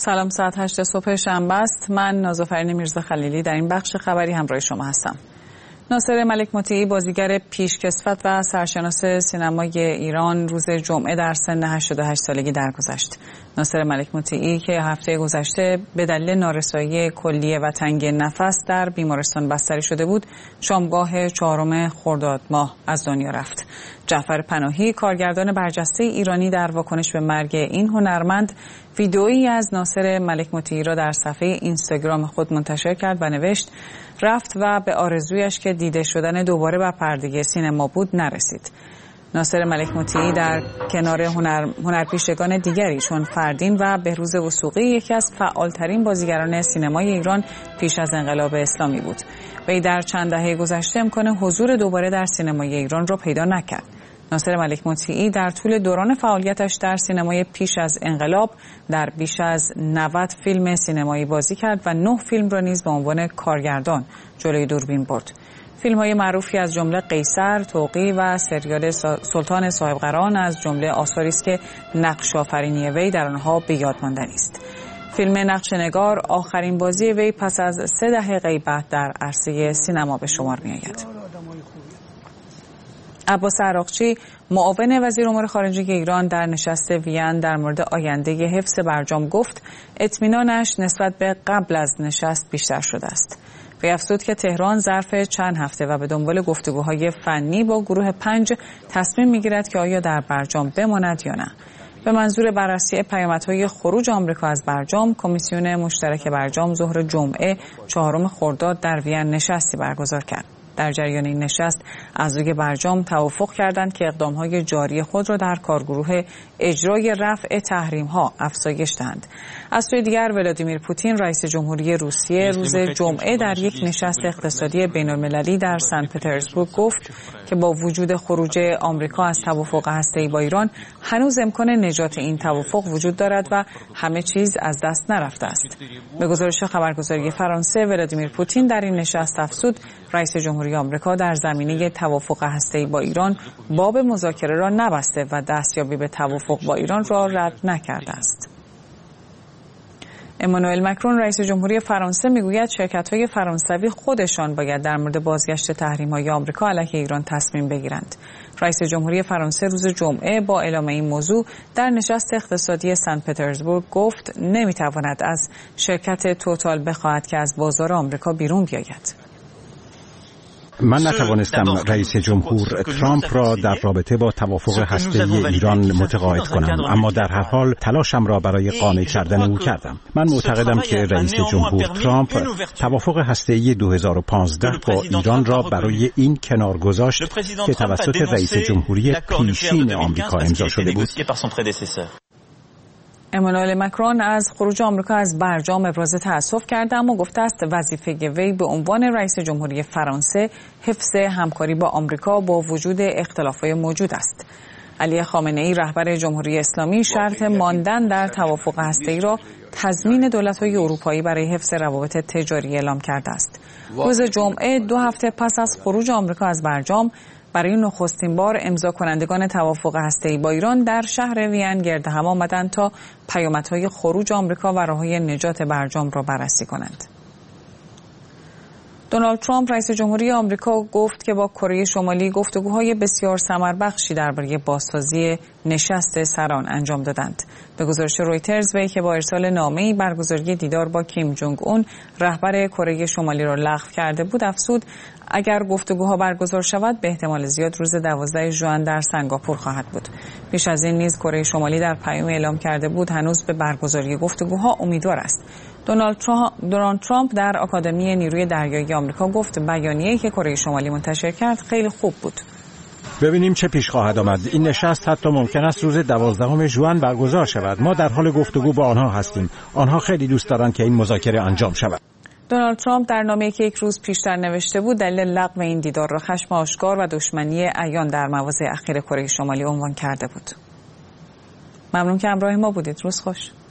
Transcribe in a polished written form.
سلام، ساعت 8 صبح شنبه است. من نازافرین میرزا خلیلی در این بخش خبری همراه شما هستم. ناصر ملک مطیعی، بازیگر پیشکسوت و سرشناس سینمای ایران، روز جمعه در سن 88 سالگی درگذشت. ناصر ملک مطیعی که هفته گذشته به دلیل نارسایی کلیه و تنگی نفس در بیمارستان بستری شده بود، شامگاه 4 خرداد ماه از دنیا رفت. جعفر پناهی، کارگردان برجسته ایرانی، در واکنش به مرگ این هنرمند ویدئویی از ناصر ملک مطیعی را در صفحه اینستاگرام خود منتشر کرد و نوشت: رفت و به آرزویش که دیده شدن دوباره بر پرده سینما بود نرسید. ناصر ملک مطیعی در کنار هنرپیشگان دیگری چون فردین و بهروز وثوقی یکی از فعالترین بازیگران سینمای ایران پیش از انقلاب اسلامی بود. وی در چند دهه گذشته امکان حضور دوباره در سینمای ایران را پیدا نکرد. ناصر ملک مطیعی در طول دوران فعالیتش در سینمای پیش از انقلاب در بیش از 90 فیلم سینمایی بازی کرد و 9 فیلم را نیز به عنوان کارگردان جلوی دوربین برد. فیلم‌های معروفی از جمله قیصر، توقی و سریال سلطان صاحبقران از جمله آثاری است که نقش آفرینی وی در آنها به یاد ماندنی است. فیلم نقشه‌نگار آخرین بازی وی پس از 3 دهه غیبت در عرصه سینما به شمار می‌آید. عباس عراقچی، معاون وزیر امور خارجه ایران، در نشست وین در مورد آینده حفظ برجام گفت اطمینانش نسبت به قبل از نشست بیشتر شده است. وی افزود که تهران ظرف چند هفته و به دنبال گفتگوهای فنی با گروه 5 تصمیم می‌گیرد که آیا در برجام بماند یا نه. به منظور بررسی پیامدهای خروج آمریکا از برجام، کمیسیون مشترک برجام ظهر جمعه 4 خرداد در وین نشستی برگزار کرد. در جریان این نشست اعضای برجام توافق کردند که اقدامهای جاری خود را در کارگروه اجرای رفع تحریم‌ها افزایش دهند. از سوی دیگر ولادیمیر پوتین، رئیس جمهوری روسیه، روز جمعه در یک نشست اقتصادی بین‌المللی در سن پترزبورگ گفت که با وجود خروج آمریکا از توافق هسته‌ای با ایران، هنوز امکان نجات این توافق وجود دارد و همه چیز از دست نرفته است. به گزارش خبرگزاری فرانسه، ولادیمیر پوتین در این نشست افزود رئیس جمهوری آمریکا در زمینه توافق هسته‌ای با ایران باب مذاکره را نبسته و دستیابی به توافق با ایران را رد نکرده است. امانوئل مکرون، رئیس جمهوری فرانسه، میگوید شرکت‌های فرانسوی خودشان باید در مورد بازگشت تحریم‌های آمریکا علیه ایران تصمیم بگیرند. رئیس جمهوری فرانسه روز جمعه با اعلام این موضوع در نشست اقتصادی سن پترزبورگ گفت نمی‌تواند از شرکت توتال بخواهد که از بازار آمریکا بیرون بیاید. من نتوانستم رئیس جمهور ترامپ را در رابطه با توافق هسته‌ای ایران متقاعد کنم، اما در هر حال تلاشم را برای قانع کردن او کردم. من معتقدم که رئیس جمهور ترامپ توافق هسته‌ای 2015 با ایران را برای این کنار گذاشت که توسط رئیس جمهوری پیشین آمریکا امضا شده بود. امانوئل مکرون از خروج آمریکا از برجام ابراز تأسف کرده، اما گفته است وظیفه وی به عنوان رئیس جمهوری فرانسه حفظ همکاری با آمریکا با وجود اختلافات موجود است. علی خامنه‌ای، رهبر جمهوری اسلامی، شرط ماندن در توافق هسته‌ای را تضمین دولت‌های اروپایی برای حفظ روابط تجاری اعلام کرده است. روز جمعه 2 هفته پس از خروج آمریکا از برجام، برای نخستین بار امضا کنندگان توافق هسته‌ای با ایران در شهر وین گرد هم آمدند تا پیامدهای خروج آمریکا و راه‌های نجات برجام را بررسی کنند. دونالد ترامپ، رئیس جمهوری آمریکا، گفت که با کره شمالی گفتگوهای بسیار ثمربخشی درباره بازسازی نشست سران انجام دادند. به گزارش رویترز، وی که با ارسال نامه‌ای برگزاری دیدار با کیم جونگ اون، رهبر کره شمالی را لغو کرده بود، افزود اگر گفتگوها برگزار شود به احتمال زیاد روز 12 ژوئن در سنگاپور خواهد بود. پیش از این نیز کره شمالی در پیام اعلام کرده بود هنوز به برگزاری گفتگوها امیدوار است. دونالد ترامپ در آکادمی نیروی دریایی آمریکا گفت بیانیه‌ای که کره شمالی منتشر کرد خیلی خوب بود. ببینیم چه پیش خواهد آمد. این نشست حتی ممکن است روز 12 ژوئن برگزار شود. ما در حال گفتگو با آنها هستیم. آنها خیلی دوست دارند که این مذاکره انجام شود. دونالد ترامپ در نامه‌ای که یک روز پیشتر نوشته بود دلیل لغو این دیدار را خشم آشکار و دشمنی عیان در مواضع اخیر کره شمالی عنوان کرده بود. ممنون که همراه ما بودید. روز خوش.